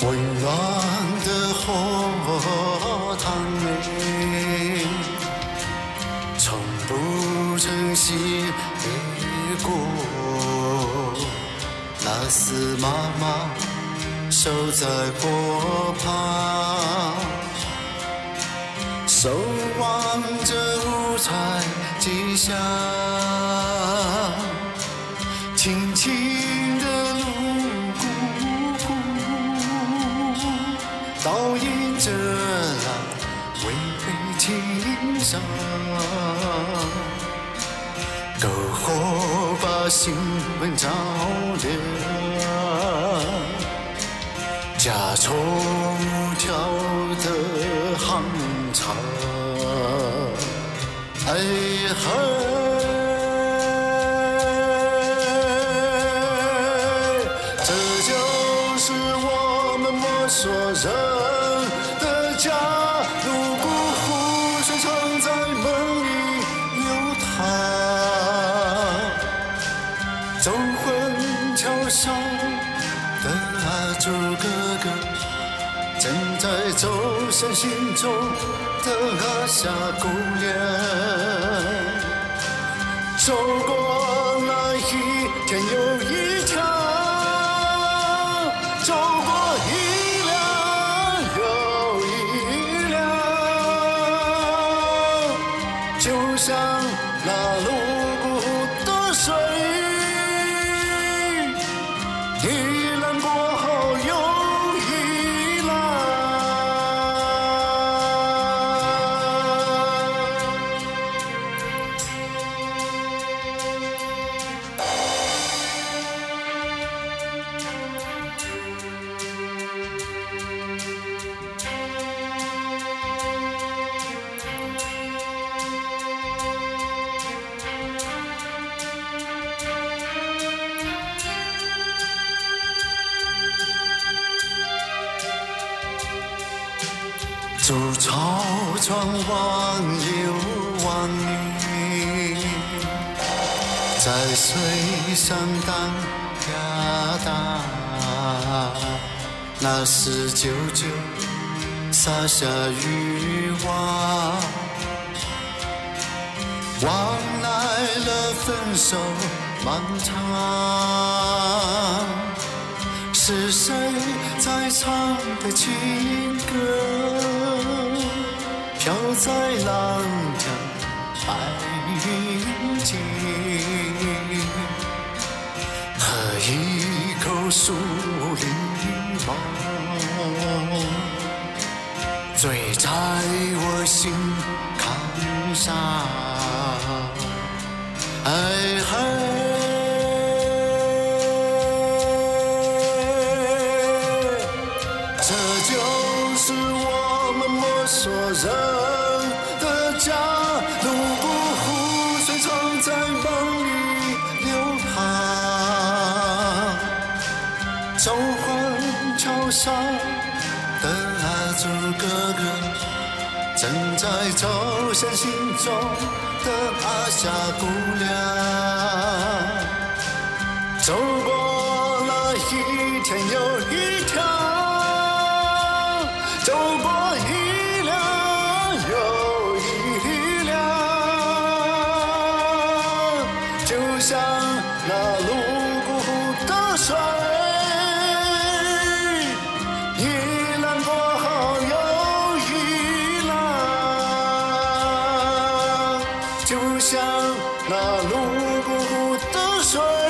温暖的荷塘里，从不曾熄灭过。那是妈妈守在火旁，守望着五彩吉祥，轻轻地路过，倒映着那巍巍青山。篝火把心门照亮，家中跳的行长，哎嘿，这就是我们墨索人的家。如古湖水常在梦里流淌，走魂桥上的阿朱哥哥，正在走向心中的阿夏姑娘。走过那一天又一条，走过一辆又一辆，就像那泸沽湖的水，一浪过后又一浪。筑草船望游万里，在水上荡呀荡，那是舅舅撒下渔网，望来了分手漫长。是谁在唱的情歌，飘在浪江白云间，喝一口树林梦，醉在我心坎上，哎嘿，这就是我们墨索人的家。泸沽湖水常在梦里流淌，走环桥上的阿朱哥哥，正在走向心中的阿夏姑娘。走过了一天又一条，走过一辆又一辆，就像那泸沽湖的水，一浪过后又一浪，就像那泸沽湖的水。